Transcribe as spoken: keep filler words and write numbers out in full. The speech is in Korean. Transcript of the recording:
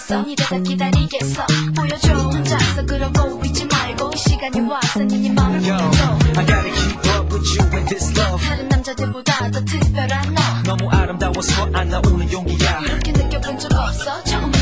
알겠어 이래다 기다리겠어 보여줘 혼자서 그러고 있지 말고 이 시간이 와서 네 맘을 보여줘 I gotta keep up with you and this love 다른 남자들보다 더 특별한 너 너무 아름다워서 안 나오는 용기야 이렇게 느껴본 적 없어 처음